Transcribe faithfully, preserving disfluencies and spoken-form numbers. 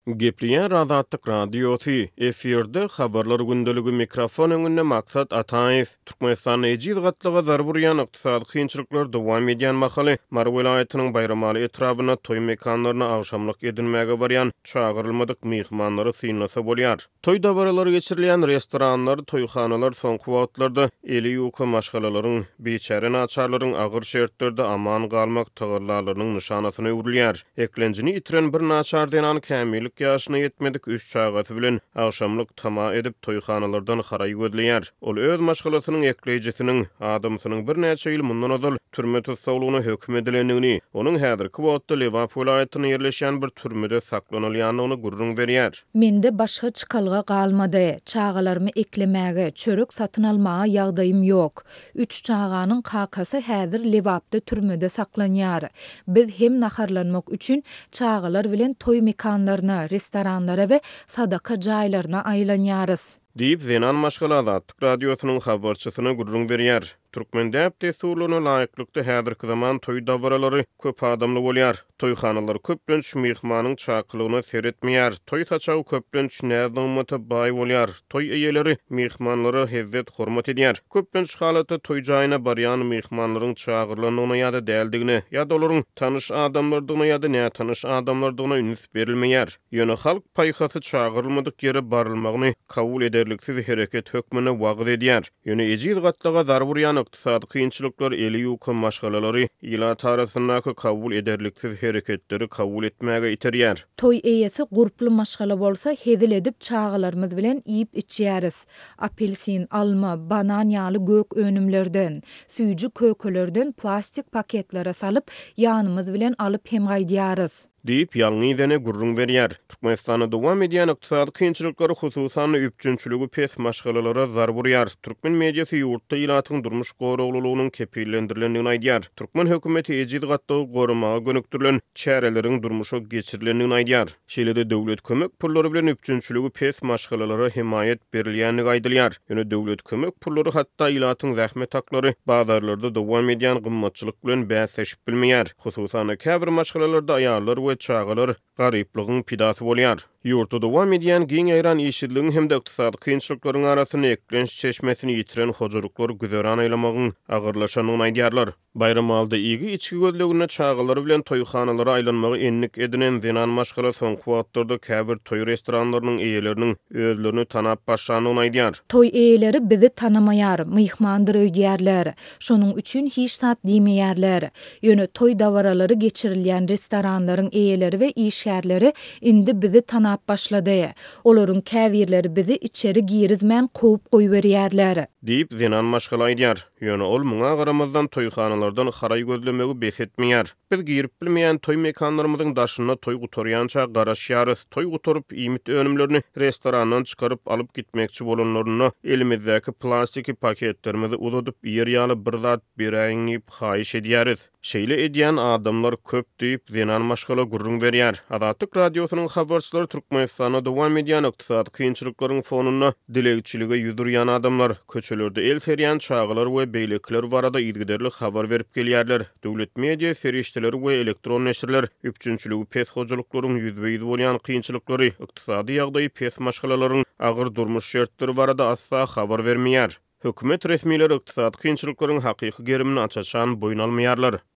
Gepliýän Azatlyk radiosu efirde habarlar gündöligi mikrofon öňünde maksat Ataýew Türkmenistan ejid gatlyga zar burýan ykdysady kynçylyklar dowam edýän mahaly Mar welaýatynyň bayramaly etrabyna toý mekanlaryna agşamlyk edilmäge barýan çagyrylmadyk mihmanlary synlasa bolýar. Toý dawaralary geçirilýän restoranlar, toýhanalar soňky wagtlarda eli ýoka maşgalalaryň, beçäre naçarlaryň agyr şertlerde aman galmak tagyrlarynyň nişanasyna öwrilýär. Eklenjini itiren bir naçar denan kämillik ýaşyna ýetmedik üç çagasy bilen agşamlyk tama edip toýhanalardan haraý gödülýär. Ol öz maşgalasynyň eklejisiniň adamsynyň bir näçe ýyl mundan ozal türme tutsaglygyna hökm edilendigini, onuň häzirki wagtda Lewap welaýatyna ýerleşýän bir türmede saklanylýanyny gurrun berýär. Mende başga çykalga galmady. Çagalarmy eklemäge, çörek satyn almaga ýagdaýym ýok. Üç çaganyň kakasy häzir Lewapda türmede saklanýar. Biz hem naharlanmak üçin çagalar bilen toý mekanlaryna, restoranlara we sadaka jaýlaryna aýlanýarys. Diýip Zenan Maşgal Azatlyk radiosynyň habarçysyna gurrun berýär. Türkmendäp desurluny laýyklykda häzirki zaman toý dawaralary köp adamly bolýar. Toýhanalar köplenç mihmanyň çakylygyna seretmeýär. Toý saçagy köplenç näzmata baý bolýar. Toý eýeleri mihmanlary hezzet hormat edýär. Köplenç halatda toý jaýyna barýan mihmanlaryň çagyrlanyna ýa-da däldigine, ýa-da olaryň tanyş adamlardygyna ýa-da nätanyş adamlardygyna üns berilmeýär. Ýöne halk paýhasy çagyrylmadyk ýere barylmagyny kabul ederliksiz hereket hökmüne wagt edýär. Ýöne ejid gatlyga zar burýan ykdysady kynçylyklar eli ýoka maşgalalary ýyla tarasynaky kabul ederliksiz hereketleri kabul etmäge iterýär. Toý eýesi gurply maşgala bolsa hedil edip çagalarymyz bilen iýip içýäris. Apelsin, alma, banan ýaly gök önümlerden, süýji kökelerden plastik paketlere salyp ýanymyz bilen alyp hem gaýdýarys. Diýip ýalňy dene gurrun berýär. Türkmenistanda dowam edýän ykdysady kynçylyklary hususan üpçünçüligi pes maşgalalara zar burýar. Türkmen mediýasy ýurtda ýylatyň durmuş goraglylygynyň kepillendirilýändigini aýdýar. Türkmen hökümeti ejid gatlygy gorumaga gönükdirilen çäreleriň durmuşa geçirilendigini aýdýar. Şeýle-de döwlet kömek pullary bilen üpçünçüligi pes maşgalalara himayet berilýändigi aýdylýar. Ýöne döwlet kömek pullary hatda ýylatyň zähmet haklary bazarlarda dowam edýän gymmatçylyk bilen bäsleşip bilmeýär. Hususan käbir maşgalalarda aýallar çağılar garyplygyň pidasy bolýar. Ýurtda dowam edýän giň aýran ýeşilligiň hem de ykdysady kynçylyklaryň arasyny eklenç çeşmesini ýitiren hojuruklar güzeran aýlamagyň agyrlaşanyny aýdýarlar. Bayram aldy ýygy içki gözlegine çağılar bilen toýhanalary aýlanmagy enlik edinen Zenan Maşgala soňky wagtlarda käbir toý restoranlarynyň eýeleriniň özlerini tanap başlanyny aýdýar. Toý eýeleri bizi tanamaýar, myhmandyr öýdýärler. Şonuň üçin hiç sat diýmeýärler. Ýöne toý dawaralary geçirilýän restoranlaryň eýeleri we işgärleri indi bizi tanap başlady. Olaryň käbirleri bizi içeri girizmän gowy goýberýärler. Diýip Zenan Maşgal aýdýar. Ýöne ol muňa garamazdan toýhanalardan haraý gözlemegi besetmeýär. Biz girip bilmeýän toý mekanlarymyzyň daşyna toý gutorýança garaşýarys. Toý gutorup iýmit önümlerini restorandan çykaryp alyp gitmekçi bolanlaryna elimizdäki plastik paketlerimizi uzadyp ýer ýaly bir zat beräýin haýyş edýäris. Şeýle edýän adamlar köp diýip Zenan Maşgala gurrun berýär. Azatlyk radiosynyň habarçylary Türkmenistana dowam edýän ykdysady kynçylyklaryň fonuna dilegçilige ýüdürýän adamlar köçelerde el ferýän çağılar we beýlekler barada ýygyderli habar berip gelýärler. Döwlet media serişdeleri we elektron neşirler üpçünçüligi pes hojuluklaryň ýüzbeýiz bolýan kynçylyklary, ykdysady ýagdaýy pes maşgalalaryň agyr durmuş şertleri barada asla habar bermeýär. Hökümet resmiýetleri ykdysady kynçylyklaryň hakyky gerimini açaşan boyun almaýarlar.